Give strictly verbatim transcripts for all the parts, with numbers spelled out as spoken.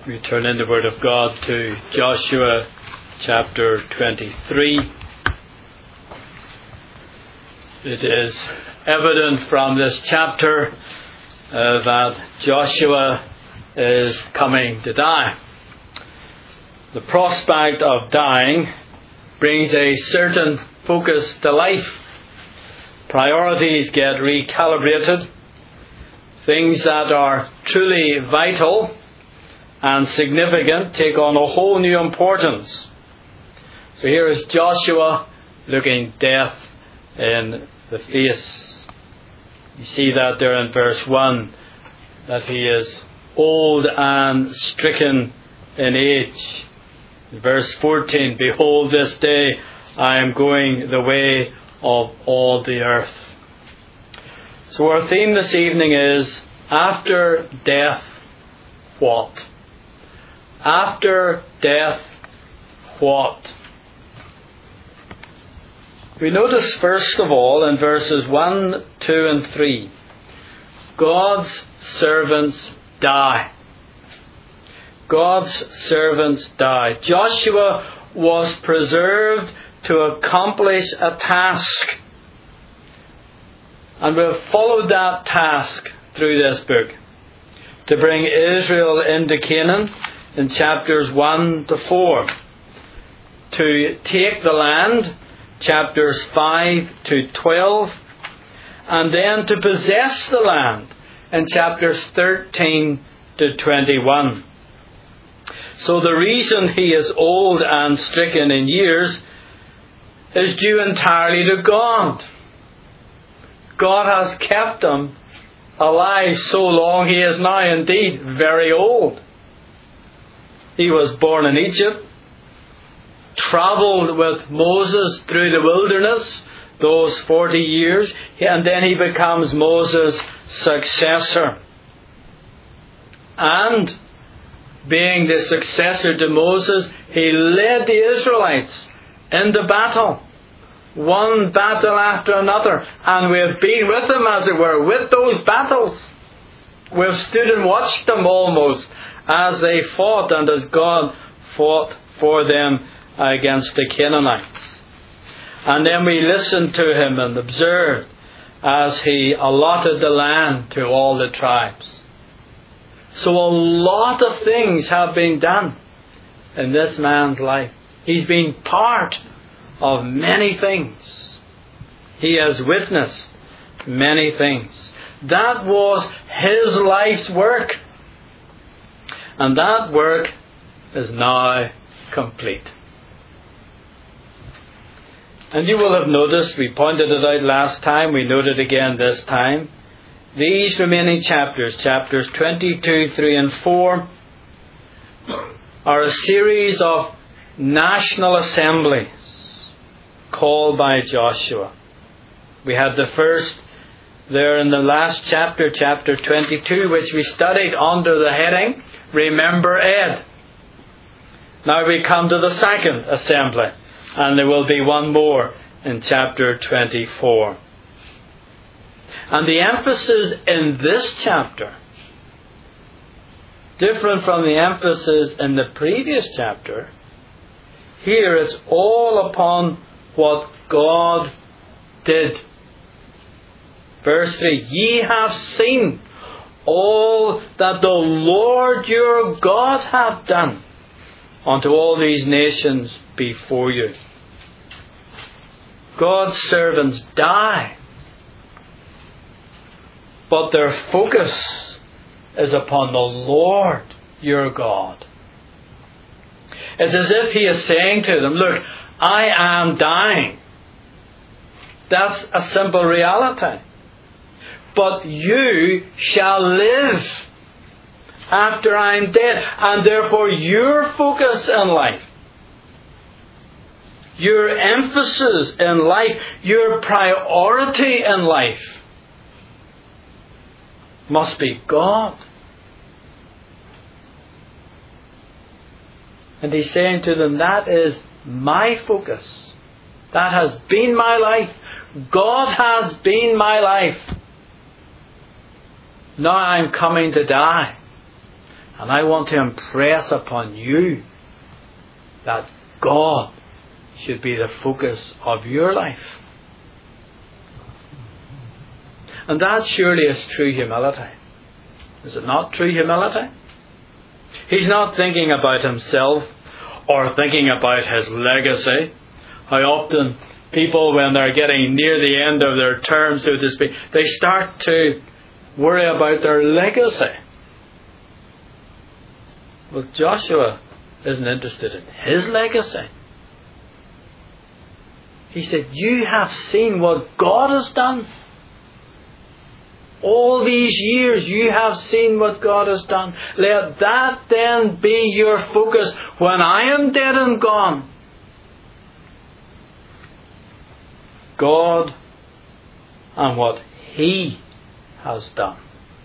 We turn in the Word of God to Joshua chapter twenty-three. It is evident from this chapter uh, that Joshua is coming to die. The prospect of dying brings a certain focus to life. Priorities get recalibrated. Things that are truly vital and significant take on a whole new importance. So here is Joshua looking death in the face. You see that there in verse one, that he is old and stricken in age. In verse fourteen, behold, this day I am going the way of all the earth. So our theme this evening is, after death, what? After death, what? We notice first of all in verses one, two and three, God's servants die. God's servants die. Joshua was preserved to accomplish a task. And we've followed that task through this book. To bring Israel into Canaan in chapters one to four. To take the land, chapters five to twelve. And then to possess the land in chapters thirteen to twenty-one. So the reason he is old and stricken in years is due entirely to God. God has kept him alive so long, he is now indeed very old. He was born in Egypt, travelled with Moses through the wilderness those forty years, and then he becomes Moses' successor. And being the successor to Moses, he led the Israelites into battle. One battle after another. And we have been with them, as it were, with those battles. We've stood and watched them almost as they fought and as God fought for them against the Canaanites. And then we listened to him and observed as he allotted the land to all the tribes. So a lot of things have been done in this man's life. He's been part of many things. He has witnessed many things. That was his life's work. And that work is now complete. And you will have noticed, we pointed it out last time, we noted again this time, these remaining chapters, chapters twenty-two, three and four, are a series of national assemblies called by Joshua. We had the first there in the last chapter, chapter twenty-two, which we studied under the heading, Remember Ed. Now we come to the second assembly, and there will be one more in chapter twenty-four. And the emphasis in this chapter, different from the emphasis in the previous chapter, here it's all upon what God did. Verse three, ye have seen all that the Lord your God hath done unto all these nations before you. God's servants die, but their focus is upon the Lord your God. It's as if he is saying to them, look, I am dying. That's a simple reality. But you shall live after I am dead. And therefore your focus in life, your emphasis in life, your priority in life must be God. And he's saying to them, that is my focus. That has been my life. God has been my life. Now I'm coming to die. And I want to impress upon you that God should be the focus of your life. And that surely is true humility. Is it not true humility? He's not thinking about himself or thinking about his legacy. How often people, when they're getting near the end of their term, so to speak, they start to worry about their legacy. Well, Joshua isn't interested in his legacy. He said, you have seen what God has done. All these years you have seen what God has done. Let that then be your focus when I am dead and gone. God and what He has done.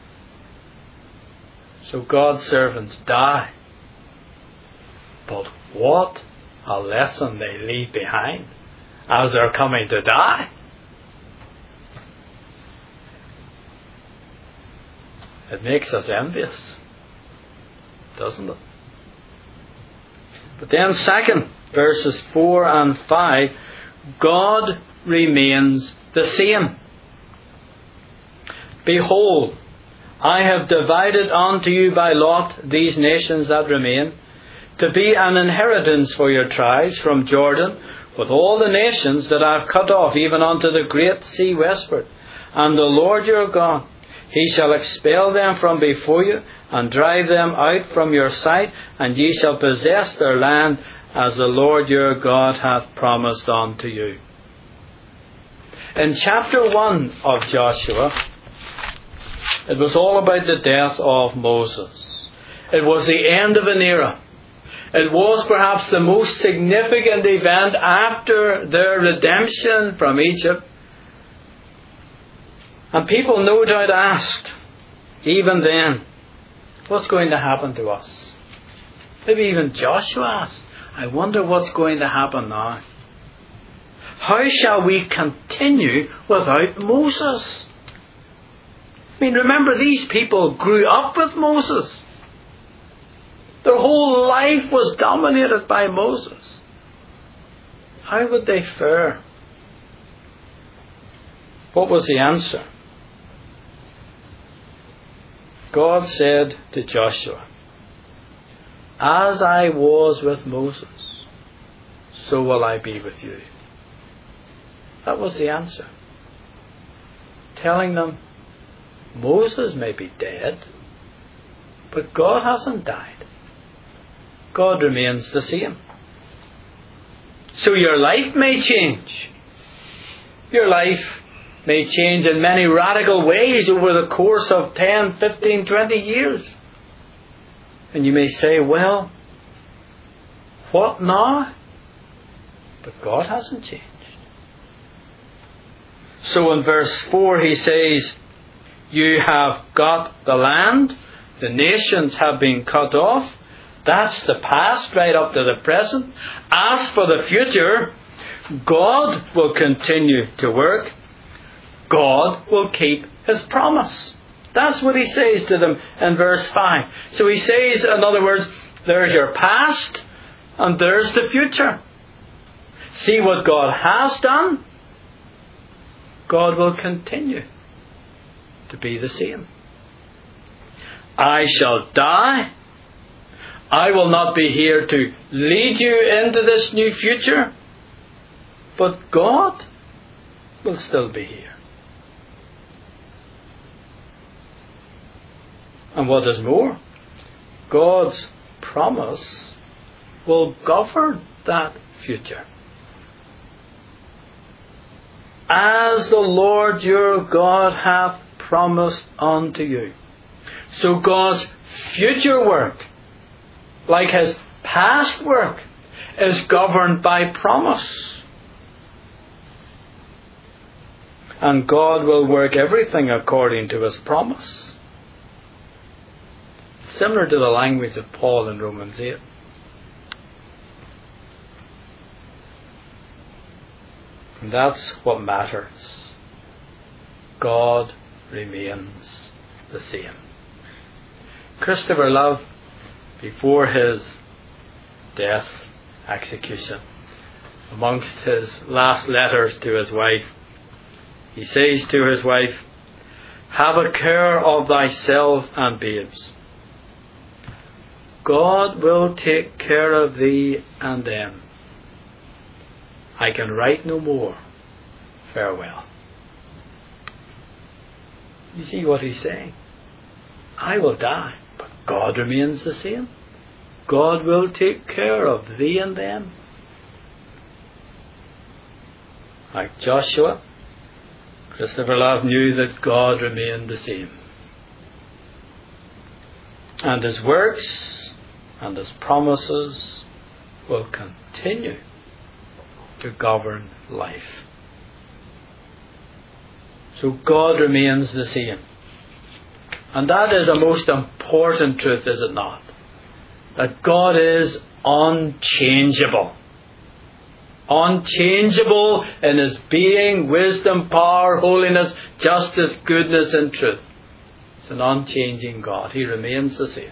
So God's servants die. But what a lesson they leave behind as they're coming to die. It makes us envious, doesn't it? But then second, verses four and five, God remains the same. Behold, I have divided unto you by lot these nations that remain, to be an inheritance for your tribes from Jordan, with all the nations that I have cut off, even unto the great sea westward. And the Lord your God, He shall expel them from before you, and drive them out from your sight, and ye shall possess their land, as the Lord your God hath promised unto you. In chapter one of Joshua, it was all about the death of Moses. It was the end of an era. It was perhaps the most significant event after their redemption from Egypt. And people no doubt asked, even then, what's going to happen to us? Maybe even Joshua asked, I wonder what's going to happen now. How shall we continue without Moses? I mean, remember, these people grew up with Moses. Their whole life was dominated by Moses. How would they fare? What was the answer? God said to Joshua, as I was with Moses, so will I be with you. That was the answer. Telling them, Moses may be dead, but God hasn't died. God remains the same. So your life may change. Your life may change in many radical ways over the course of ten, fifteen, twenty years. And you may say, well, what now? But God hasn't changed. So in verse four he says, you have got the land, the nations have been cut off. That's the past right up to the present. As for the future, God will continue to work. God will keep His promise. That's what He says to them in verse five. So He says, in other words, there's your past and there's the future. See what God has done. God will continue to be the same. I shall die. I will not be here to lead you into this new future, but God will still be here. And what is more, God's promise will govern that future. As the Lord your God hath promised unto you. So God's future work, like His past work, is governed by promise. And God will work everything according to His promise. Similar to the language of Paul in Romans eight. And that's what matters. God remains the same. Christopher Love before his death, execution, amongst his last letters to his wife, he says to his wife, "Have a care of thyself and babes. God will take care of thee and them. I can write no more. Farewell." You see what he's saying? I will die, but God remains the same. God will take care of thee and them. Like Joshua, Christopher Love knew that God remained the same. And his works and his promises will continue to govern life. So God remains the same. And that is a most important truth, is it not? That God is unchangeable. Unchangeable in his being, wisdom, power, holiness, justice, goodness and truth. It's an unchanging God. He remains the same.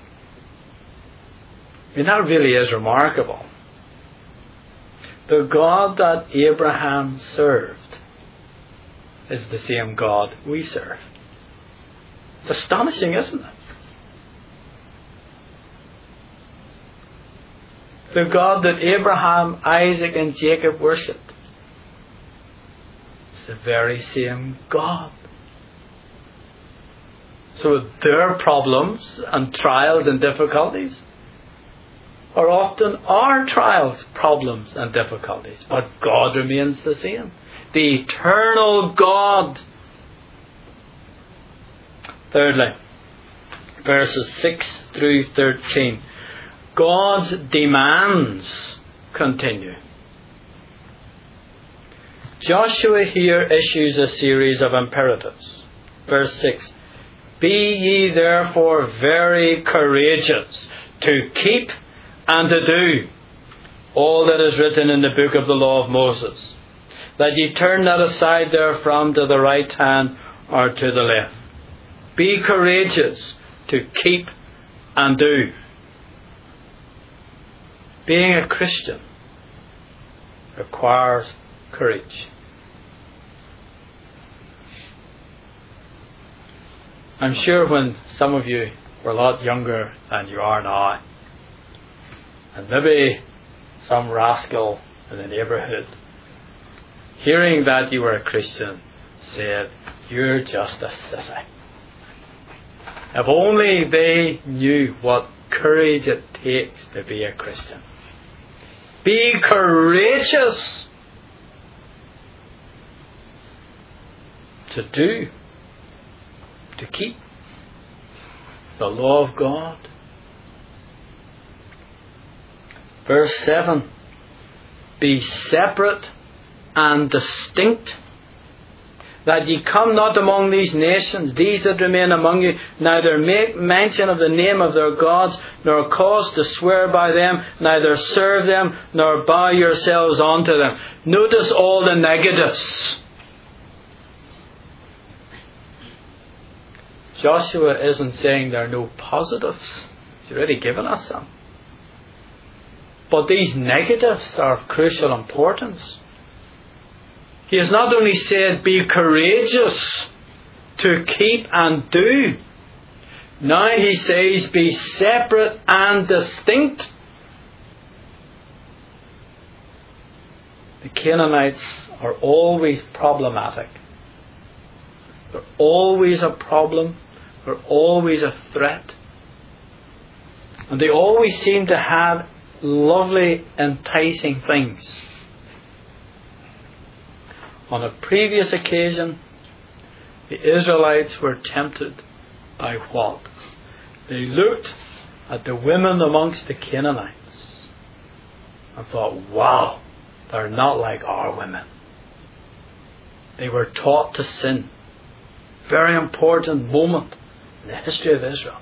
I mean, that really is remarkable. The God that Abraham served is the same God we serve. It's astonishing, isn't it? The God that Abraham, Isaac and Jacob worshipped is the very same God. So their problems and trials and difficulties are often our trials, problems and difficulties. But God remains the same. The eternal God. Thirdly, verses six through thirteen. God's demands continue. Joshua here issues a series of imperatives. Verse six. Be ye therefore very courageous to keep and to do all that is written in the book of the law of Moses, that ye turn not aside therefrom to the right hand or to the left. Be courageous to keep and do. Being a Christian requires courage. I'm sure when some of you were a lot younger than you are now, and maybe some rascal in the neighbourhood, hearing that you were a Christian, said, "You're just a sissy." If only they knew what courage it takes to be a Christian. Be courageous to do, to keep the law of God. Verse seven. Be separate and distinct, that ye come not among these nations, these that remain among you, neither make mention of the name of their gods, nor cause to swear by them, neither serve them, nor bow yourselves unto them. Notice all the negatives. Joshua isn't saying there are no positives. He's already given us some. But these negatives are of crucial importance. He has not only said, be courageous to keep and do. Now he says, be separate and distinct. The Canaanites are always problematic. They're always a problem. They're always a threat. And they always seem to have lovely, enticing things. On a previous occasion, the Israelites were tempted by what? They looked at the women amongst the Canaanites and thought, wow, they're not like our women. They were taught to sin. Very important moment in the history of Israel.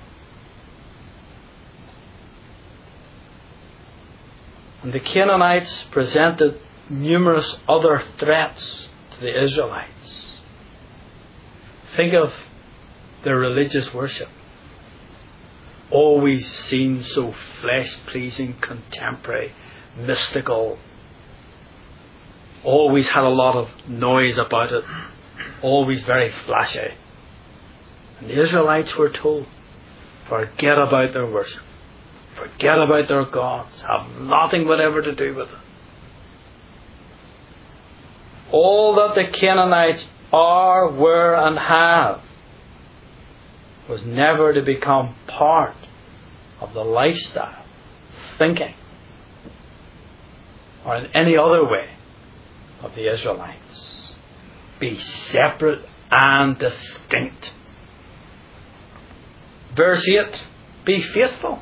And the Canaanites presented numerous other threats to the Israelites. Think of their religious worship. always seemed so flesh-pleasing, contemporary, mystical. Always had a lot of noise about it. Always very flashy. And the Israelites were told, forget about their worship. Forget about their gods. Have nothing whatever to do with it. All that the Canaanites are, were, and have was never to become part of the lifestyle, thinking, or in any other way of the Israelites. Be separate and distinct. Verse eight, be faithful.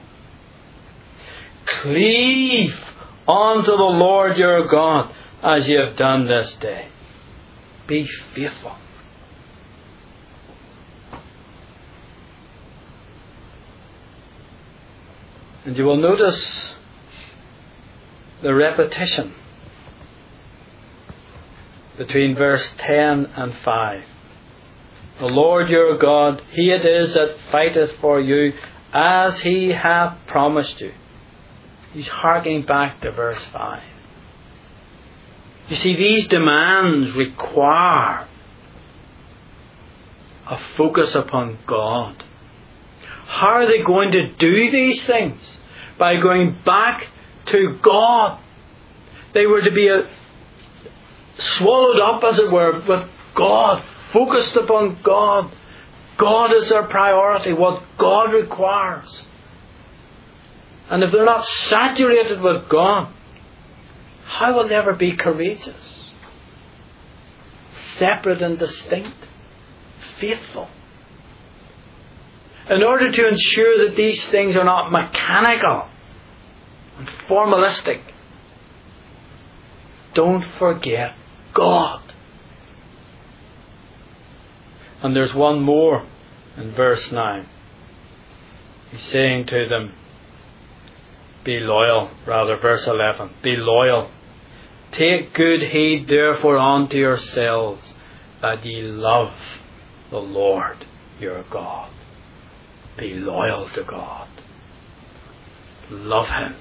Cleave unto the Lord your God as ye have done this day. Be faithful. And you will notice the repetition between verse ten and five. The Lord your God, He it is that fighteth for you, as He hath promised you. He's harking back to verse five. You see, these demands require a focus upon God. How are they going to do these things? By going back to God. They were to be a, swallowed up, as it were, with God, focused upon God. God is their priority, what God requires. And if they're not saturated with God, how will they ever be courageous? Separate and distinct. Faithful. In order to ensure that these things are not mechanical and formalistic, don't forget God. And there's one more in verse nine. He's saying to them, be loyal, rather, verse eleven, be loyal. Take good heed therefore unto yourselves, that ye love the Lord your God. Be loyal to God. Love Him.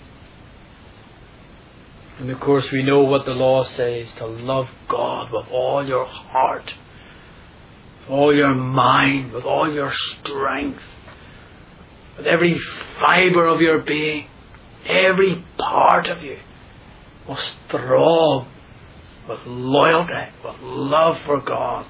And of course we know what the law says, to love God with all your heart, with all your mind, with all your strength, with every fibre of your being. Every part of you must throb with loyalty, with love for God.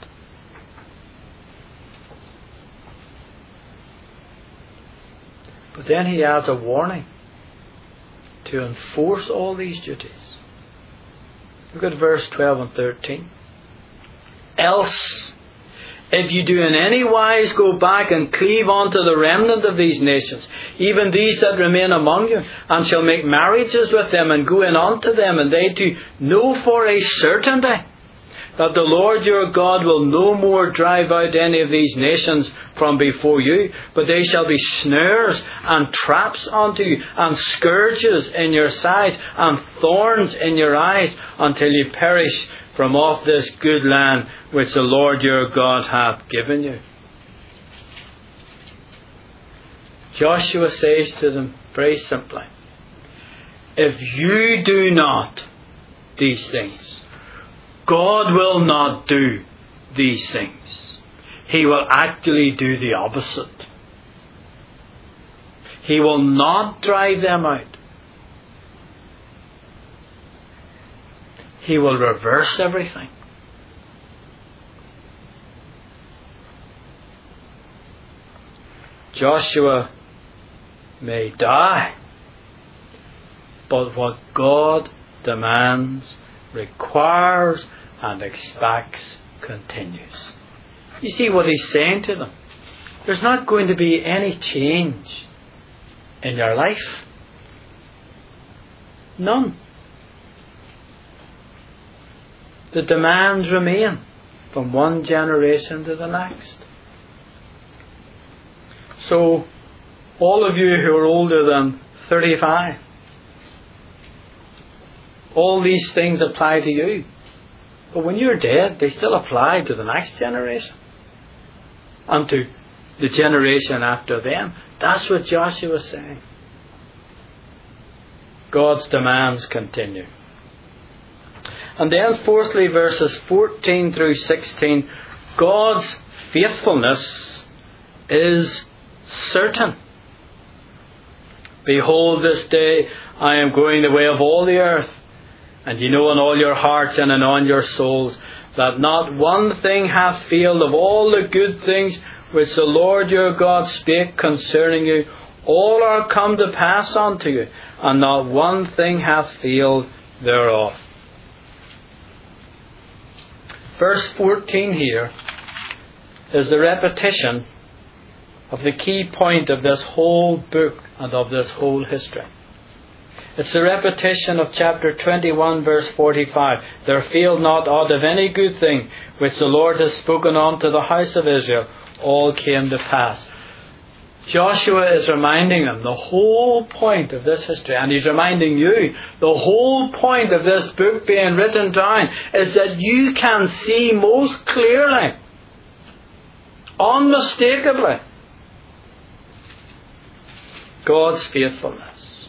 But then he adds a warning to enforce all these duties. Look at verse twelve and thirteen. Else, if you do in any wise go back and cleave unto the remnant of these nations, even these that remain among you, and shall make marriages with them, and go in unto them, and they too know for a certainty that the Lord your God will no more drive out any of these nations from before you, but they shall be snares and traps unto you, and scourges in your sides, and thorns in your eyes, until you perish from off this good land which the Lord your God hath given you. Joshua says to them very simply, if you do not these things, God will not do these things. He will actually do the opposite. He will not drive them out. He will reverse everything. Joshua may die, but what God demands, requires, and expects continues. You see what he's saying to them? There's not going to be any change in your life. None. The demands remain from one generation to the next. So, all of you who are older than thirty-five, all these things apply to you. But when you're dead, they still apply to the next generation. And to the generation after them. That's what Joshua is saying. God's demands continue. And then fourthly, verses fourteen through sixteen, God's faithfulness is certain. Behold, this day I am going the way of all the earth, and ye know in all your hearts and in all your souls that not one thing hath failed of all the good things which the Lord your God spake concerning you. All are come to pass unto you, and not one thing hath failed thereof. Verse fourteen here is the repetition of the key point of this whole book and of this whole history. It's the repetition of chapter twenty-one, verse forty-five. There failed not aught of any good thing which the Lord has spoken unto the house of Israel. All came to pass. Joshua is reminding them the whole point of this history, and he's reminding you the whole point of this book being written down is that you can see most clearly, unmistakably, God's faithfulness.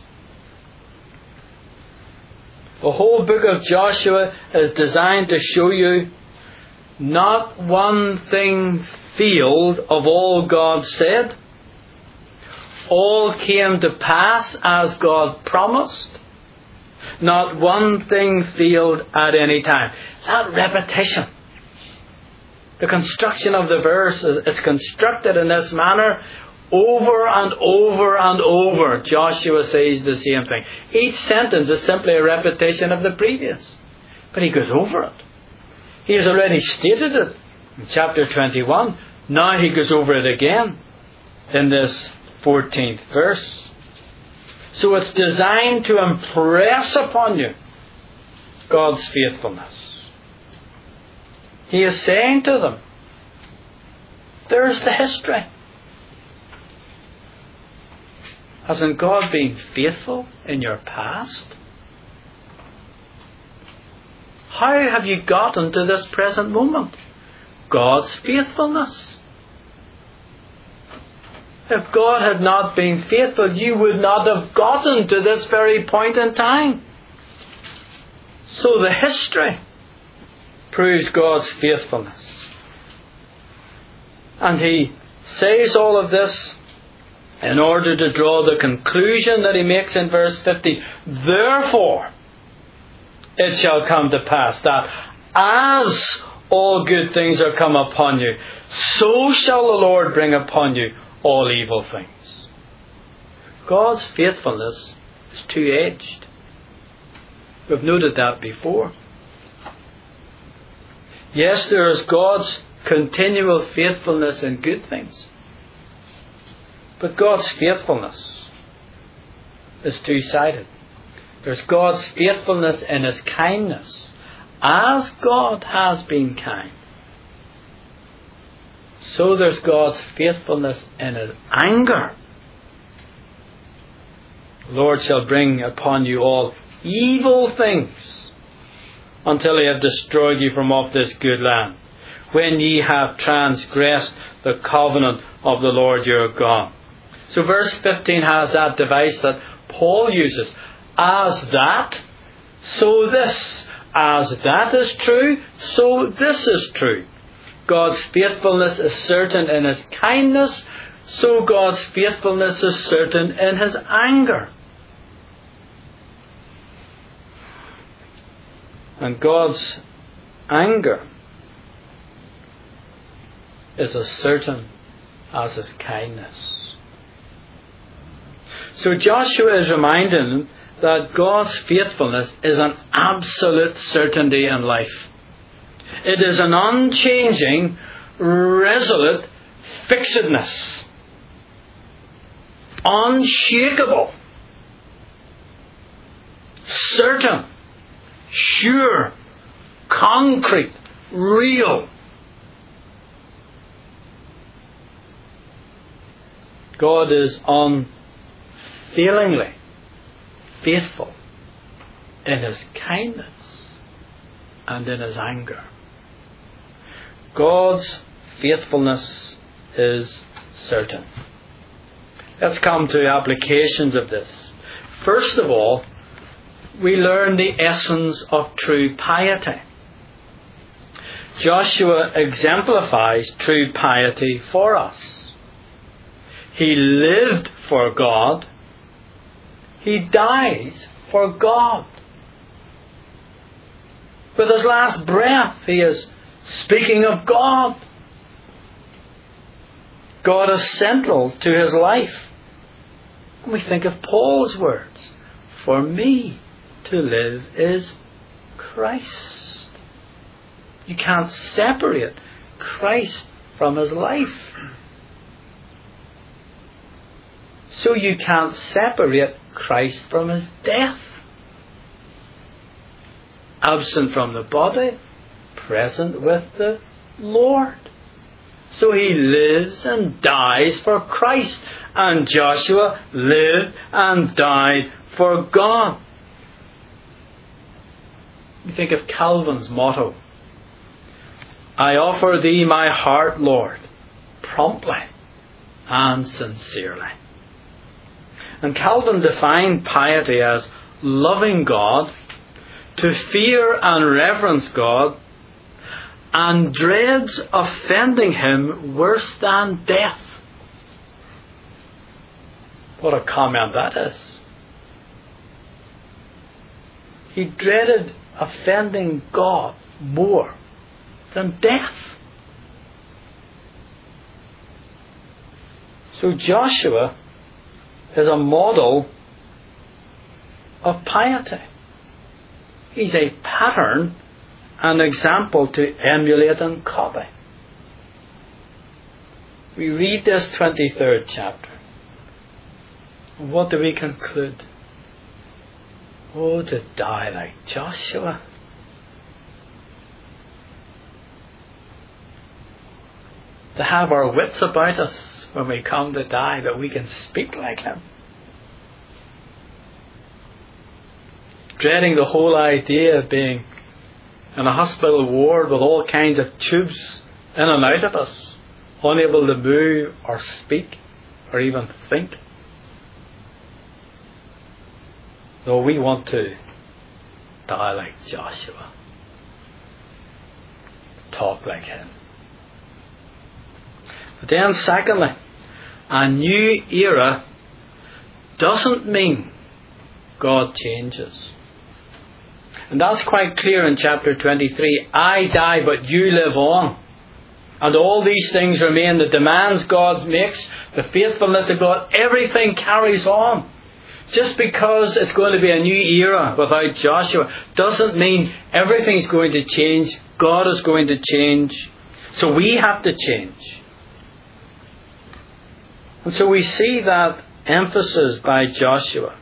The whole book of Joshua is designed to show you not one thing failed of all God said. All came to pass as God promised. Not one thing failed at any time. That repetition. The construction of the verse is constructed in this manner over and over and over. Joshua says the same thing. Each sentence is simply a repetition of the previous. But he goes over it. He has already stated it in chapter twenty-one. Now he goes over it again in this fourteenth verse. So it's designed to impress upon you God's faithfulness. He is saying to them, there's the history. Hasn't God been faithful in your past? How have you gotten to this present moment? God's faithfulness. If God had not been faithful, you would not have gotten to this very point in time. So the history proves God's faithfulness. And he says all of this in order to draw the conclusion that he makes in verse fifty. Therefore, it shall come to pass that as all good things are come upon you, so shall the Lord bring upon you all evil things. God's faithfulness is two-edged. We've noted that before. Yes, there is God's continual faithfulness in good things. But God's faithfulness is two-sided. There's God's faithfulness in His kindness, as God has been kind. So there's God's faithfulness in His anger. The Lord shall bring upon you all evil things until He have destroyed you from off this good land, when ye have transgressed the covenant of the Lord your God. So verse fifteen has that device that Paul uses. As that, so this. As that is true, so this is true. God's faithfulness is certain in His kindness, so God's faithfulness is certain in His anger. And God's anger is as certain as His kindness. So Joshua is reminding them that God's faithfulness is an absolute certainty in life. It is an unchanging, resolute fixedness. Unshakable. Certain. Sure. Concrete. Real. God is unfailingly faithful in His kindness and in His anger. God's faithfulness is certain. Let's come to applications of this. First of all, we learn the essence of true piety. Joshua exemplifies true piety for us. He lived for God. He dies for God. With his last breath, he is speaking of God. God is central to his life. And we think of Paul's words, "For me to live is Christ." You can't separate Christ from his life. So you can't separate Christ from his death. Absent from the body, present with the Lord. So he lives and dies for Christ. And Joshua lived and died for God. You think of Calvin's motto, "I offer thee my heart, Lord, promptly and sincerely." And Calvin defined piety as loving God, to fear and reverence God, and dreads offending him worse than death. What a comment that is. He dreaded offending God more than death. So Joshua is a model of piety. He's a pattern, an example to emulate and copy. We read this twenty-third chapter. And what do we conclude? Oh, to die like Joshua. To have our wits about us when we come to die, that we can speak like him. Dreading the whole idea of being in a hospital ward with all kinds of tubes in and out of us, unable to move or speak or even think. No, we want to die like Joshua. Talk like him. But then secondly, a new era doesn't mean God changes. And that's quite clear in chapter twenty-three. I die, but you live on. And all these things remain. The demands God makes, the faithfulness of God, everything carries on. Just because it's going to be a new era without Joshua doesn't mean everything's going to change. God is going to change. So we have to change. And so we see that emphasis by Joshua.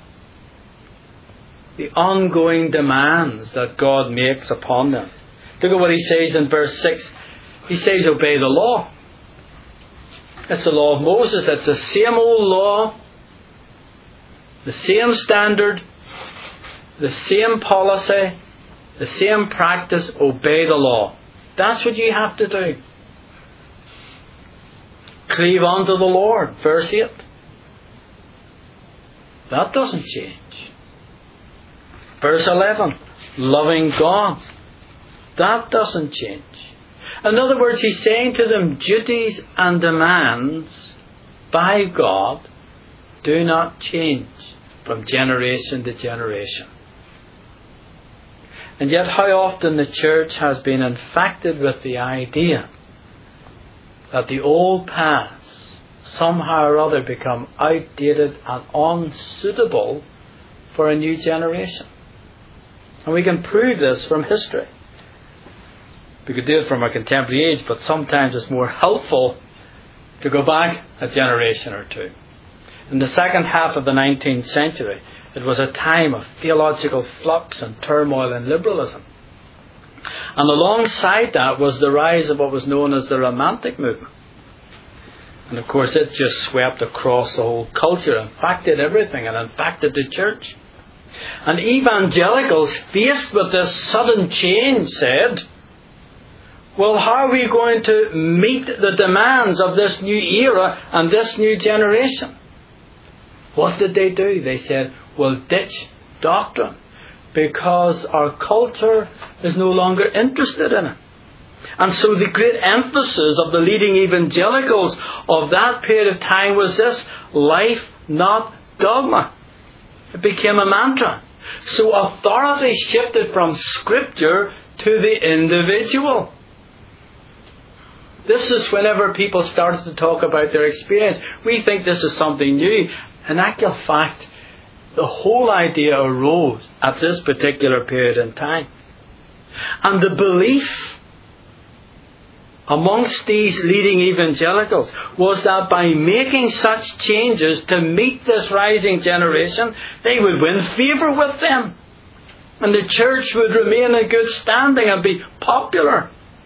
The ongoing demands that God makes upon them. Look at what he says in verse six. He says, obey the law. It's the law of Moses. It's the same old law. The same standard. The same policy. The same practice. Obey the law. That's what you have to do. Cleave unto the Lord. Verse eight. That doesn't change. Verse eleven, loving God. That doesn't change. In other words, he's saying to them, duties and demands by God do not change from generation to generation. And yet how often the church has been infected with the idea that the old paths somehow or other become outdated and unsuitable for a new generation. And we can prove this from history. We could do it from our contemporary age, but sometimes it's more helpful to go back a generation or two. In the second half of the nineteenth century, it was a time of theological flux and turmoil and liberalism. And alongside that was the rise of what was known as the Romantic movement. And of course it just swept across the whole culture, impacted everything and impacted the church. And evangelicals, faced with this sudden change, said, well, how are we going to meet the demands of this new era and this new generation? What did they do? They said, we'll ditch doctrine because our culture is no longer interested in it. And so the great emphasis of the leading evangelicals of that period of time was this: life, not dogma. It became a mantra. So authority shifted from Scripture to the individual. This is whenever people started to talk about their experience. We think this is something new. In actual fact, the whole idea arose at this particular period in time. And the belief amongst these leading evangelicals was that by making such changes to meet this rising generation, they would win favour with them. And the church would remain in good standing and be popular.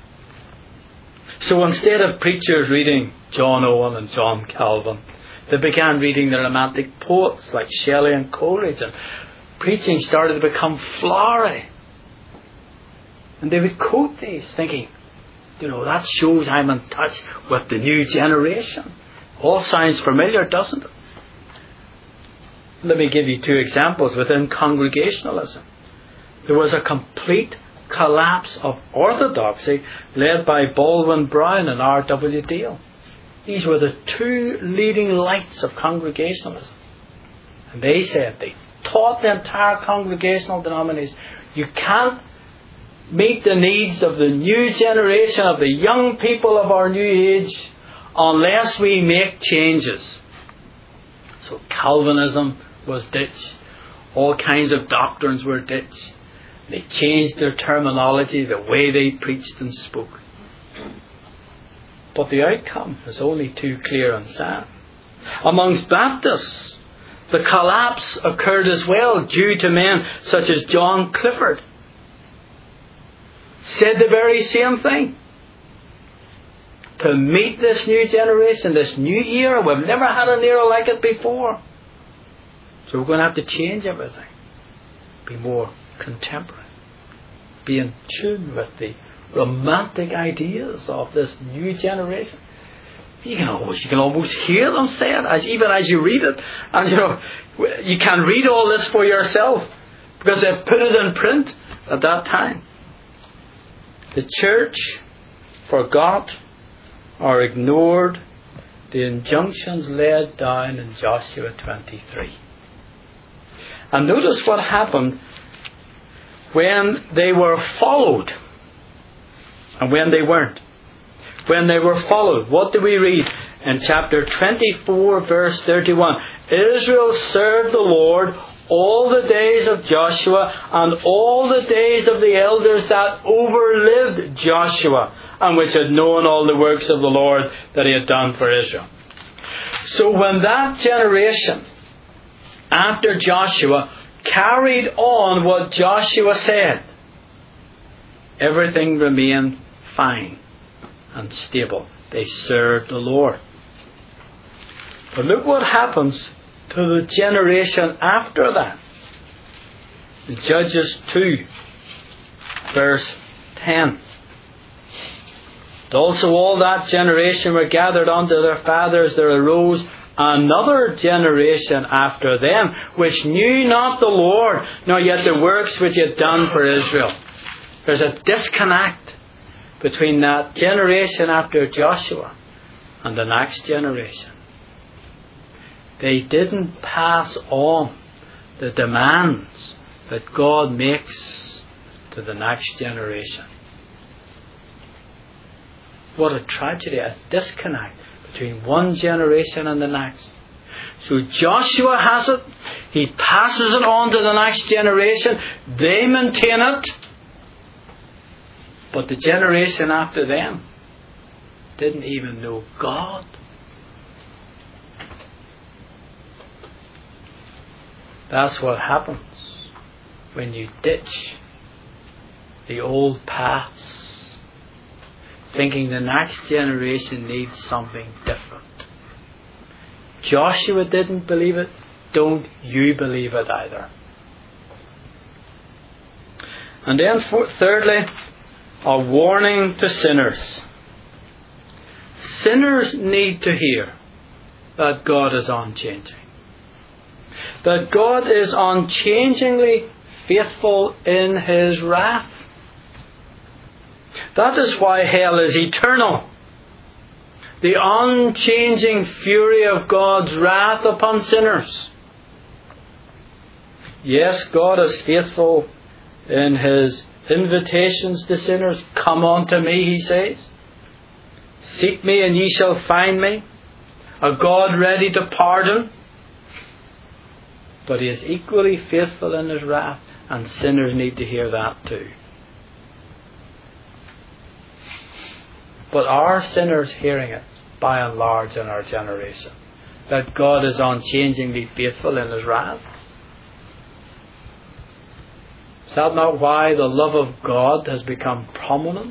So instead of preachers reading John Owen and John Calvin, they began reading the romantic poets like Shelley and Coleridge, and preaching started to become flowery. And they would quote these, thinking, you know, that shows I'm in touch with the new generation. All sounds familiar, doesn't it? Let me give you two examples within Congregationalism. There was a complete collapse of orthodoxy led by Baldwin Brown and R W Dale. These were the two leading lights of Congregationalism. And they said, they taught the entire Congregational denomination, you can't meet the needs of the new generation, of the young people of our new age, unless we make changes. So Calvinism was ditched. All kinds of doctrines were ditched. They changed their terminology, the way they preached and spoke. But the outcome is only too clear and sad. Amongst Baptists, the collapse occurred as well due to men such as John Clifford. Said the very same thing. To meet this new generation, this new era, we've never had an era like it before. So we're going to have to change everything. Be more contemporary. Be in tune with the romantic ideas of this new generation. You can almost, you can almost hear them say it, as, even as you read it. And you know, you can read all this for yourself because they've put it in print at that time. The church forgot or ignored the injunctions laid down in Joshua twenty-three. And notice what happened when they were followed and when they weren't. When they were followed, what do we read in chapter twenty-four, verse thirty-one? Israel served the Lord all the days of Joshua and all the days of the elders that overlived Joshua, and which had known all the works of the Lord that he had done for Israel. So when that generation after Joshua carried on what Joshua said, everything remained fine and stable. They served the Lord. But look what happens to the generation after that. In Judges two, verse ten. And also all that generation were gathered unto their fathers. There arose another generation after them, which knew not the Lord, nor yet the works which he had done for Israel. There's a disconnect between that generation after Joshua and the next generation. They didn't pass on the demands that God makes to the next generation. What a tragedy, a disconnect between one generation and the next. So Joshua has it, he passes it on to the next generation, they maintain it, but the generation after them didn't even know God. That's what happens when you ditch the old paths, thinking the next generation needs something different. Joshua didn't believe it. Don't you believe it either. And then for, thirdly, a warning to sinners. Sinners need to hear that God is unchanging. that God is unchangingly faithful in His wrath. That is why hell is eternal. The unchanging fury of God's wrath upon sinners. Yes, God is faithful in His invitations to sinners. Come unto me, He says. Seek me and ye shall find me. A God ready to pardon. But He is equally faithful in His wrath, and sinners need to hear that too. But are sinners hearing it, by and large, in our generation? That God is unchangingly faithful in His wrath? Is that not why the love of God has become prominent?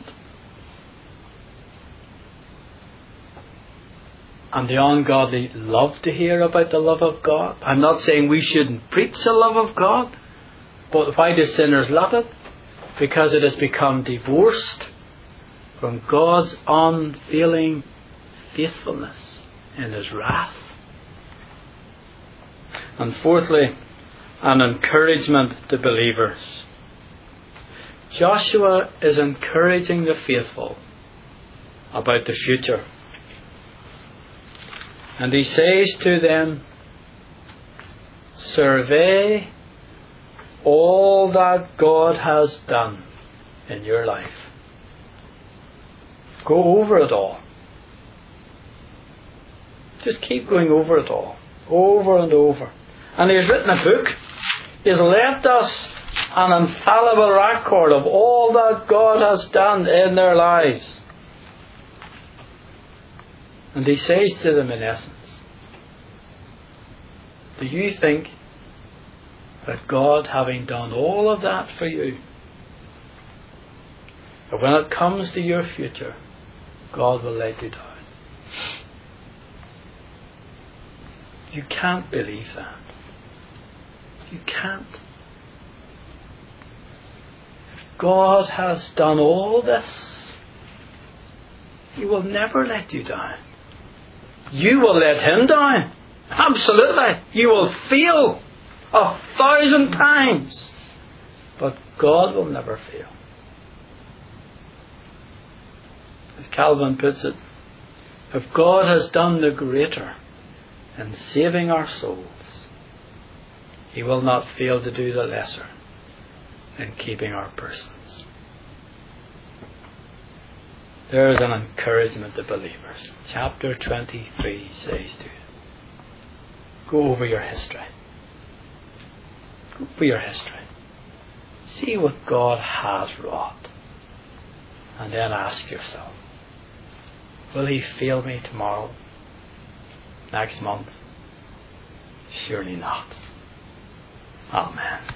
And the ungodly love to hear about the love of God. I'm not saying we shouldn't preach the love of God. But why do sinners love it? Because it has become divorced from God's unfailing faithfulness in His wrath. And fourthly, an encouragement to believers. Joshua is encouraging the faithful about the future. And he says to them, survey all that God has done in your life. Go over it all. Just keep going over it all. Over and over. And He has written a book. He has left us an infallible record of all that God has done in their lives. And He says to them in essence, do you think that God, having done all of that for you, that when it comes to your future, God will let you down? You can't believe that. You can't. If God has done all this, He will never let you down. You will let Him down. Absolutely. You will fail a thousand times. But God will never fail. As Calvin puts it, if God has done the greater in saving our souls, He will not fail to do the lesser in keeping our persons. There is an encouragement to believers. Chapter twenty-three says to you, go over your history. Go over your history. See what God has wrought. And then ask yourself, will He fail me tomorrow? Next month? Surely not. Amen.